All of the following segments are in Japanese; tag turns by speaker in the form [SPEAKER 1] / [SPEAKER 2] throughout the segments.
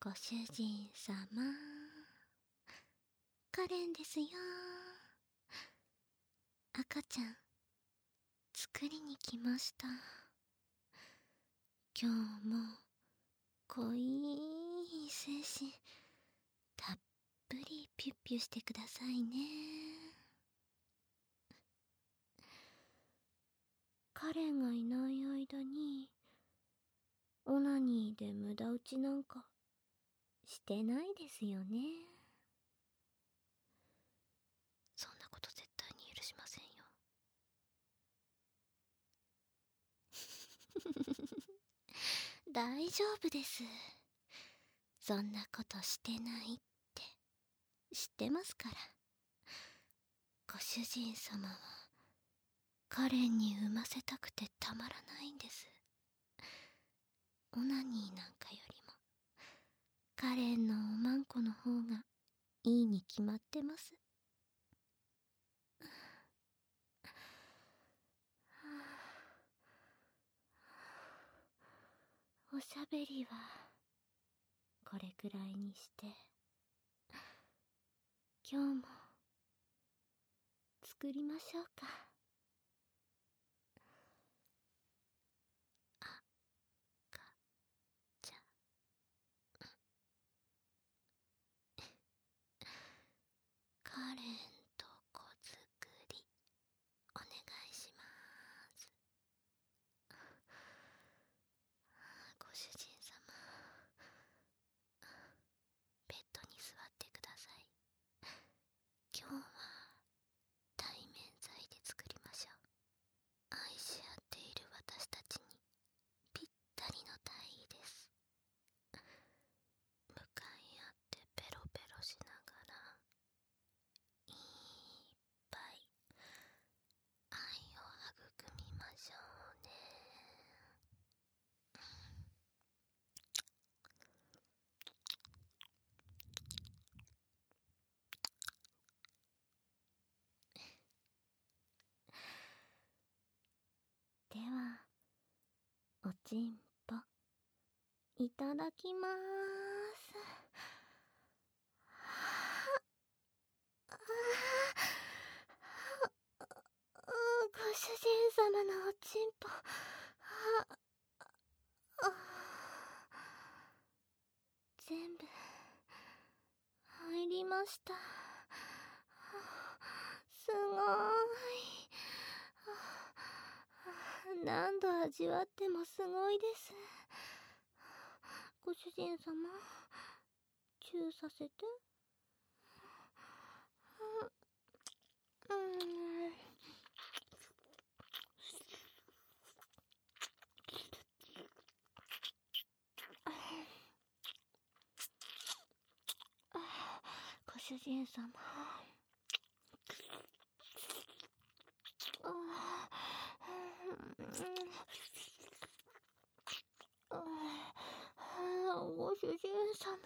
[SPEAKER 1] ご主人様、カレンですよ。赤ちゃん作りに来ました。今日も濃い精子たっぷりピュッピュしてくださいね。カレンがいない間にオナニーで無駄打ちなんかしてないですよね。そんなこと絶対に許しませんよ。大丈夫です。そんなことしてないって知ってますから。ご主人様はカレンに産ませたくてたまらないんです。オナニーなんかよりもカレンのおまんこの方がいいに決まってます。おしゃべりはこれくらいにして、今日も作りましょうか。赤ちゃんカレンとこ作りお願いします。ご主人様、ベッドに座ってください。今日は対面剤で作りましょう。愛し合っている私たちにぴったりの体位です。向かい合ってペロペロしながらいっぱい愛を育みましょうね。ではおちんぽいただきまーす。ご主人様のおちんぽ全部入りました。すごーい。何度味わってもすごいです。ご主人様、チューさせて。ご主人様、ご主人様、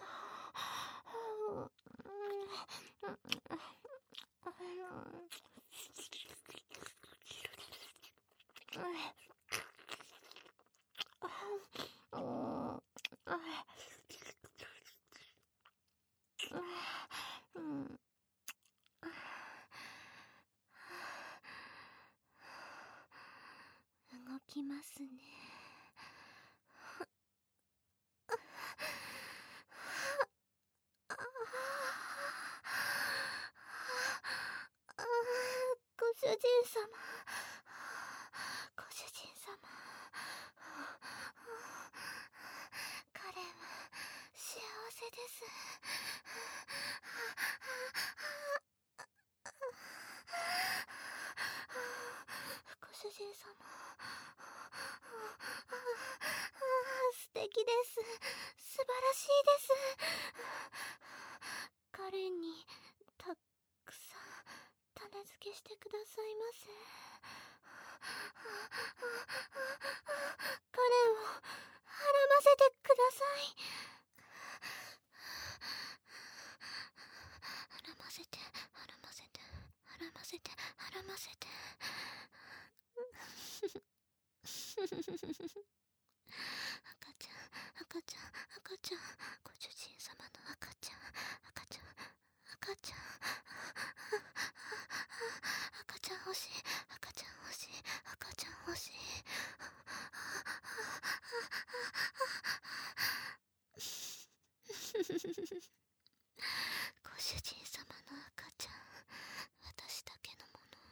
[SPEAKER 1] 動きますね。ご主人様、ご主人様、カレンは幸せです。ご主人様、素敵です。素晴らしいです。カレンにたくさん種付けしてくださいませ。カレンをはらませてください。はらませて、はらませて、はらませて、はらませて。赤ちゃん、赤ちゃん、赤ちゃん、ご主人ご主人様の赤ちゃん、私だけのもの。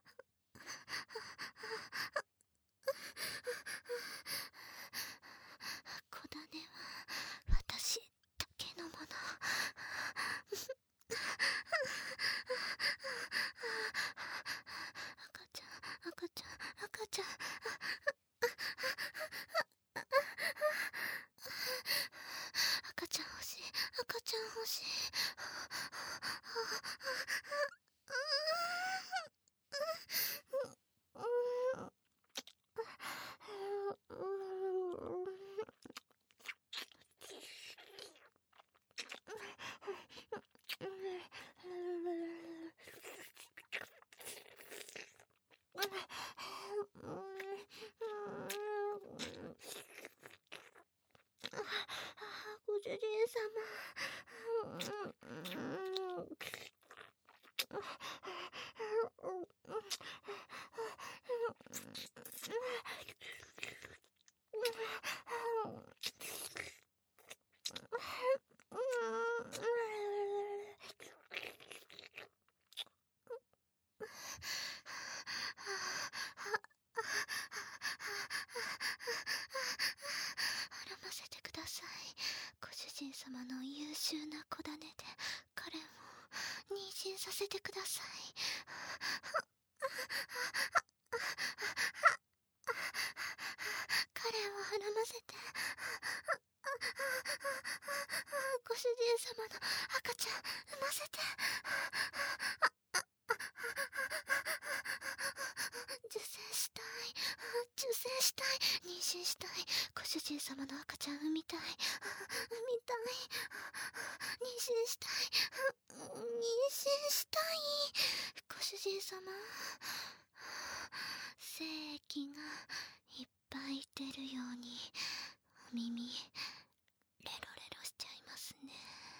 [SPEAKER 1] 子種は私だけのもの。赤ちゃん、赤ちゃん、赤ちゃん。赤ちゃん欲しい、赤ちゃん欲しい。ご主人様。孕ませてください。ご主人様の優秀な子種で彼を妊娠させてください。彼を孕ませて。ご主人様の赤ちゃん産ませて。受精したい、受精したい、妊娠したい。ご主人様の赤ちゃん産みたい、産みたい。妊娠したい、妊娠したい。ご主人様、精液がいっぱい出るようにお耳レロレロしちゃいますね。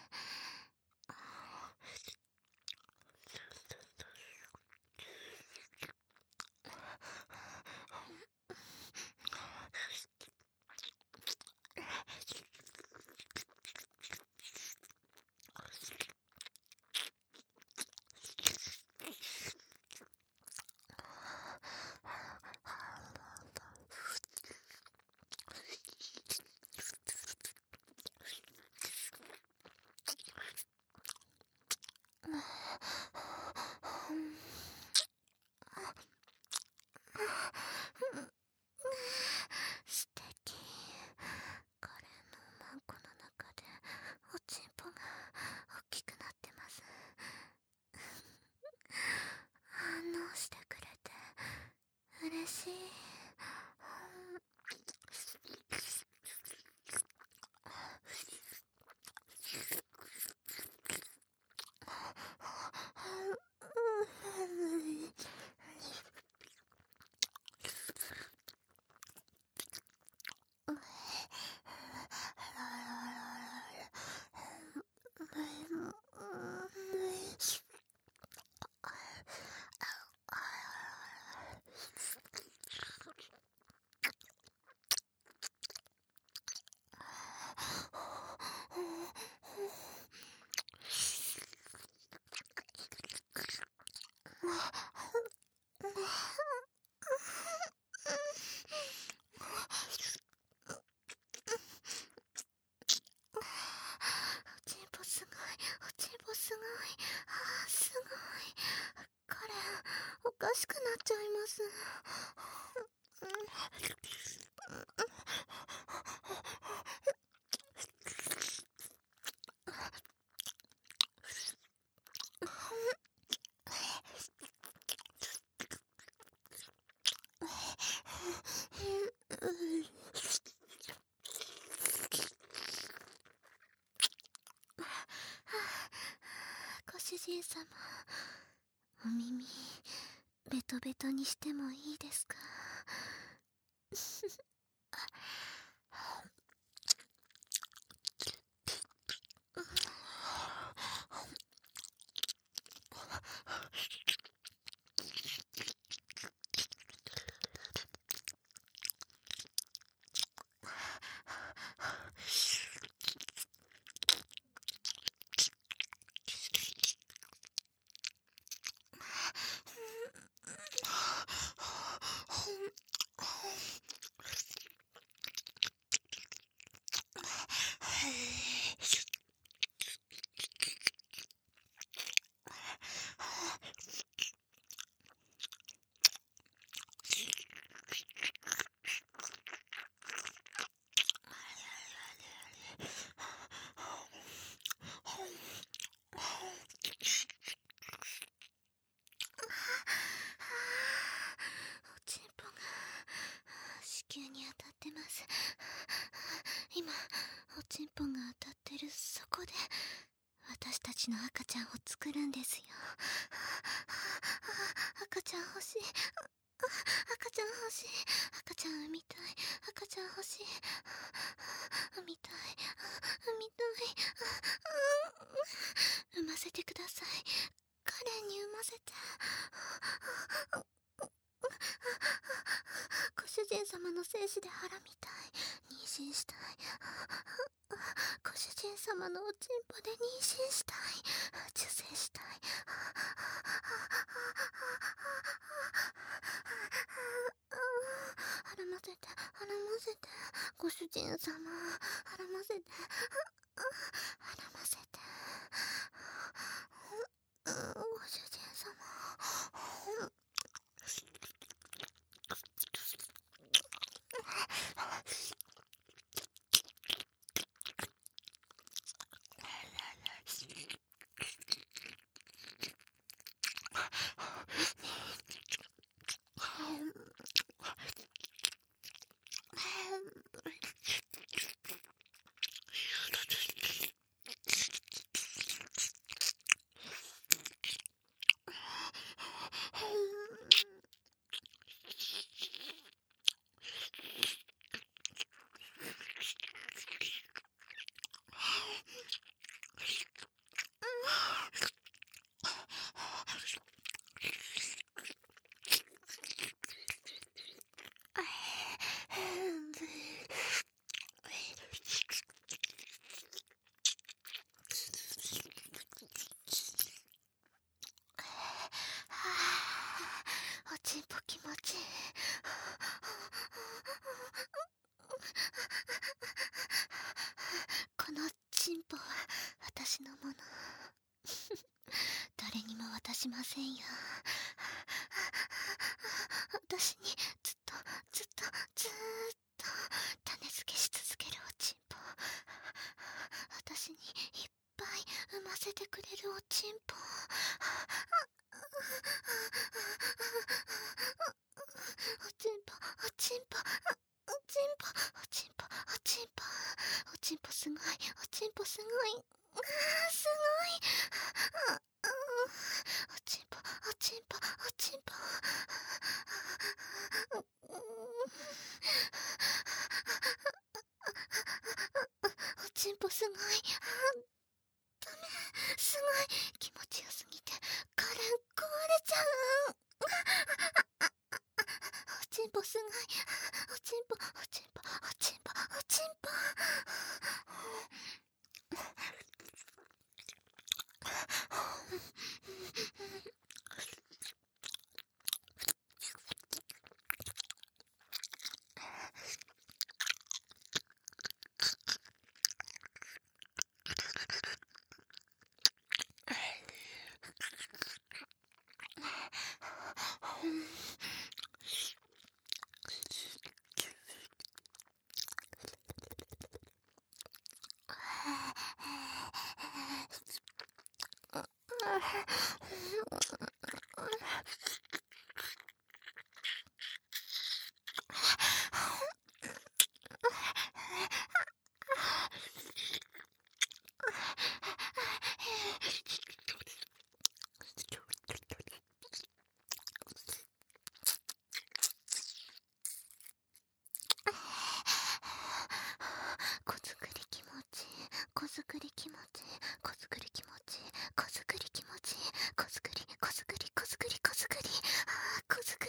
[SPEAKER 1] 素敵。彼のマンコの中でおちんぽが大きくなってます。反応してくれて嬉しい。おちんぽすごい、おちんぽすごい。すごい。彼おかしくなっちゃいます。ご主人様、お耳ベトベトにしてもいいですか？ 今おちんぽが当たってるそこで私たちの赤ちゃんを作るんですよ。赤ちゃん欲しい、赤ちゃん欲しい、赤ちゃん産みたい、赤ちゃん欲しい、産みたい、産みたい、産ませてください。カレンに産ませて。ご主人様の精子で腹みたい、妊娠したい。ご主人様のおちんぽで妊娠したい、受精したい。腹ませて、腹ませて、ご主人様、腹ませて、腹ませて、ご主人様。おちんぽ気持ちいい。このちんぽは私のもの。誰にも渡しませんよ。私にずっと種付けし続けるおちんぽ。私にいっぱい産ませてくれるおちんぽ。おちんぽ、おちんぽ、おちんぽ、おちんぽ、おちんぽ、おちんぽすごい、おちんぽすごい、すごい、おちんぽ、おちんぽ、おちんぽ、おちんぽすごい、ダメ、すごい、気持ちよすぎて、カレン壊れちゃう。おちんぽすごい、おちんぽ、おちんぽ、おちんぽ、おちんぽ。子作り気持ちいい、子作り気持ちいい、子作り気持ちいい、子作り気持ちいい、子作り、子作り、子作り、子作り、子作り、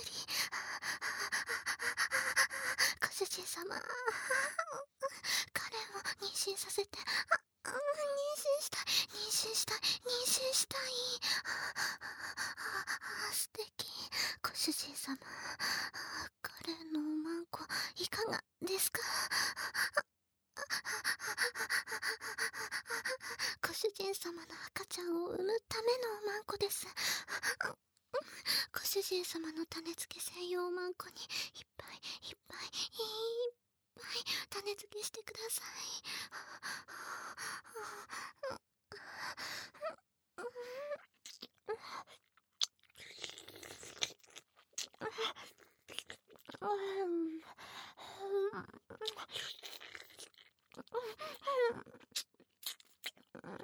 [SPEAKER 1] ご主人様、彼を妊娠させて、妊娠したい、妊娠したい、妊娠したい。素敵、ご主人様、彼のおまんこいかがですか？ご主人様の赤ちゃんを産むためのおまんこです。ご主人様の種付け専用おまんこにいっぱいいっぱいいっぱい種付けしてください。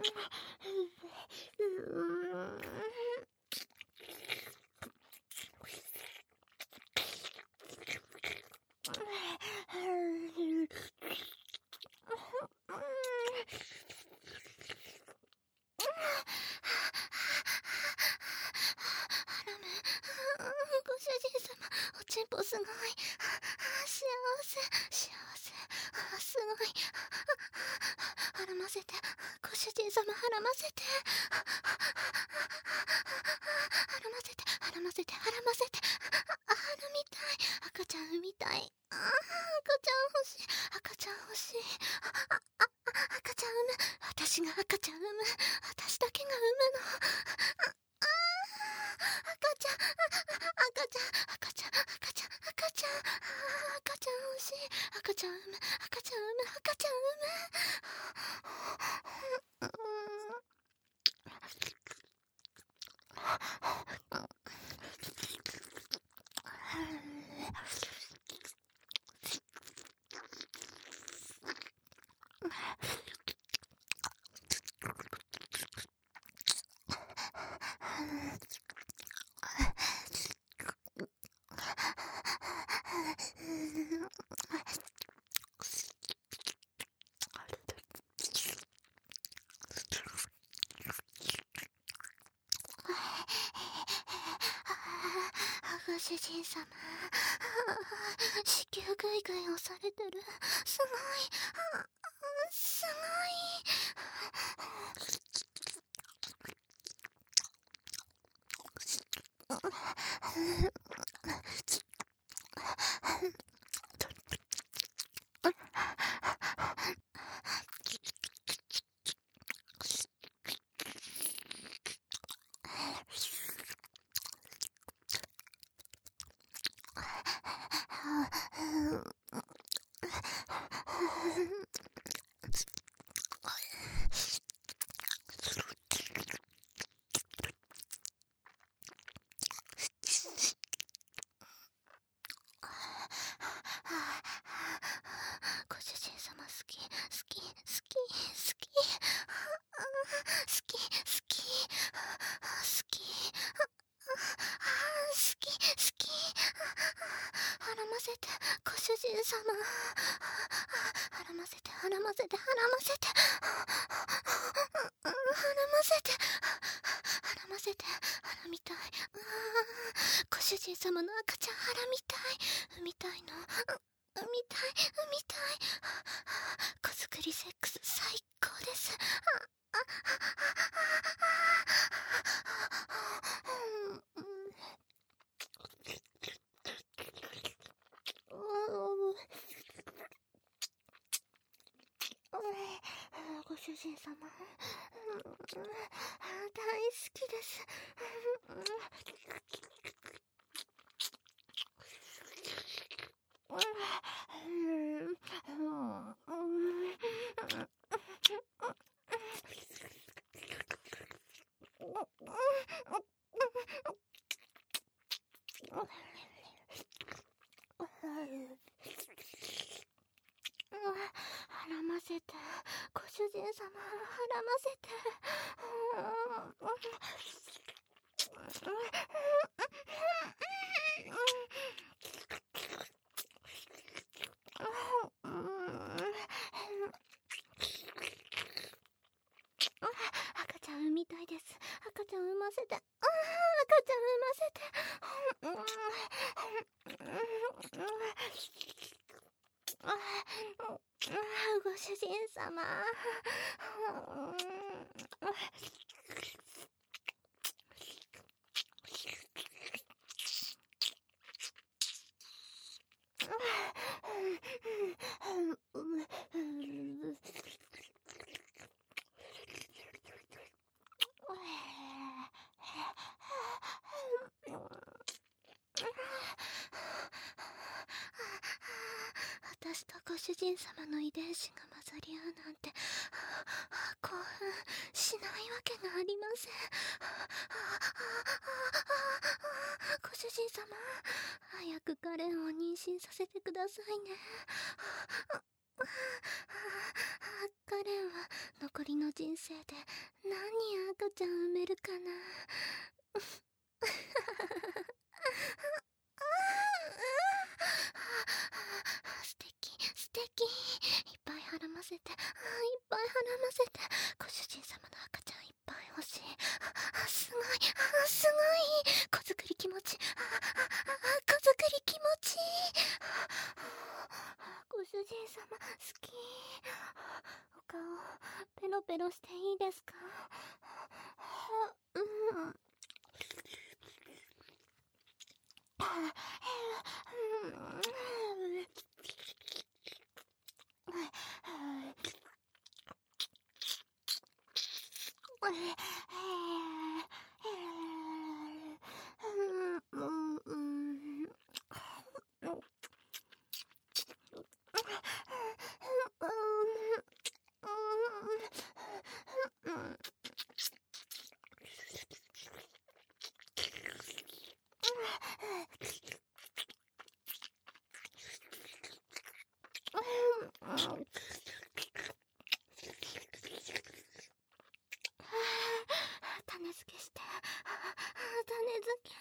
[SPEAKER 1] ご主人様、おちんぽすごい。幸せ、すごい。絡ませて、ご主人様絡ませて。絡ませて。産みたい。赤ちゃん産みたい。赤ちゃん欲しい。赤ちゃん産む。私が赤ちゃん産む。私だけが産むの。赤ちゃん欲しい。赤ちゃん産む。ご主人様、子宮ぐいぐい押されてる。すごい。すごい。ご主人様好き。絡ませて、ご主人様。絡ませて。絡みたい。ご主人様の赤ちゃん絡みたい。産みたいの。産みたい。子作りセックス最高です。ご主人様、大好きです。絡ませて、ご主人様、絡ませて。赤ちゃん産みたいです。赤ちゃん産ませて。ご主人様。私とご主人様の遺伝子が混ざり合うなんて興奮しないわけがありません。ご主人様、早くカレンを妊娠させてくださいね。カレンは残残りの人生で何人赤ちゃん産めるかな。素敵素敵。いっぱい腹ませて、いっぱい腹ませて。ご主人様の赤ちゃんいっぱい欲しい。すごいすごい。子作り気持ち、子作り気持ちいい。ご主人様好き。お顔ペロペロしていいですか？うん。種付けして、種付け。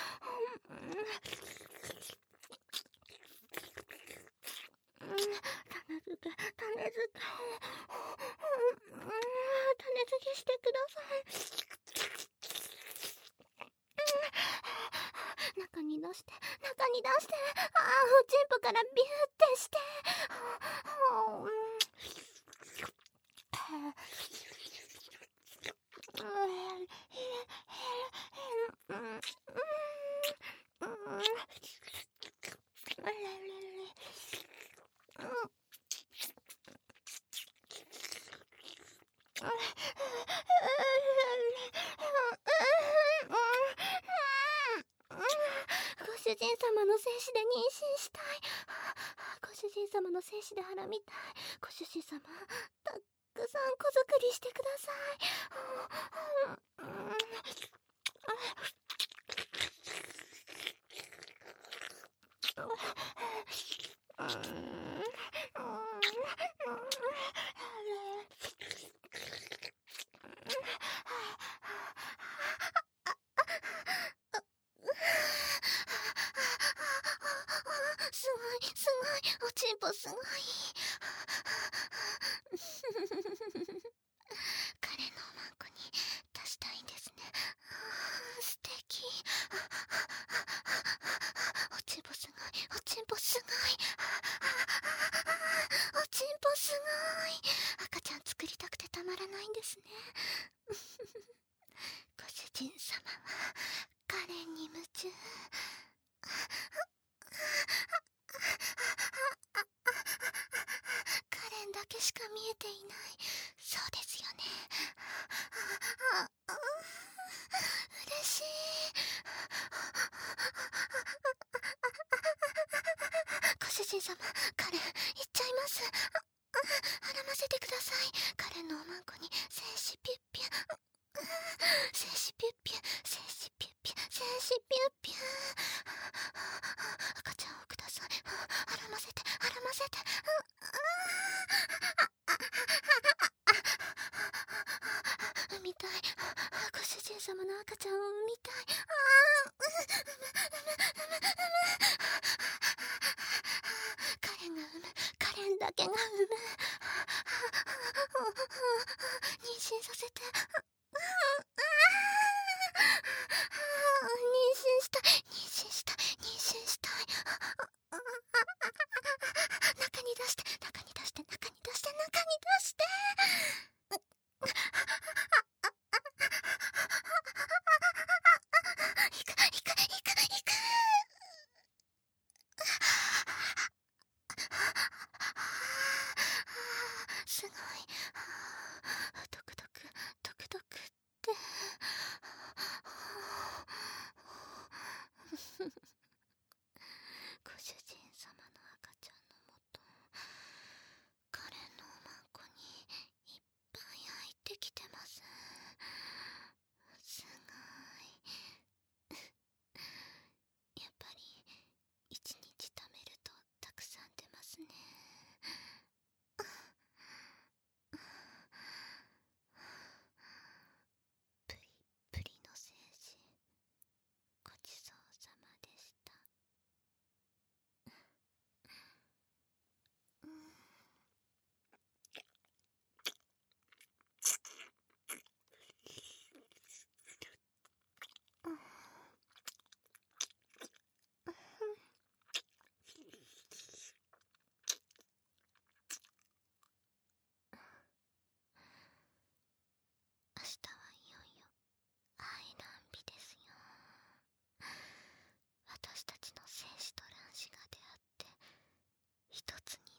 [SPEAKER 1] 種付けしてください。中に出して、おちんぽからビューってして。ご主人様の精子で妊娠したい。ご主人様の精子で腹みたい。ご主人様、たくさん子作りしてくださすごい、おちんぽすごい。彼のおまんこに出したいんですね。素敵。おちんぽすごい、おちんぽすごい。おちんぽすごい。赤ちゃん作りたくてたまらないんですね。ご主人様はカレンに夢中。カレンだけしか見えていない。そうですよね。嬉しい。ご主人様、カレン行っちゃいます。腹ませてください。カレンのおまんこに精子ピュッピュ。精子ピュッピュ、精子ピュッピュ、精子ピュッピュ。赤ちゃんをください。腹ませて、腹ませて。産みたい。ご主人様の赤ちゃんを産みたい。カレンが産む。カレンだけが産む。妊娠させて。妊娠したい。妊娠したい。妊娠したい。中に出して、中に出して、中に出して、中に出して。行く。すごい。ドクドクつに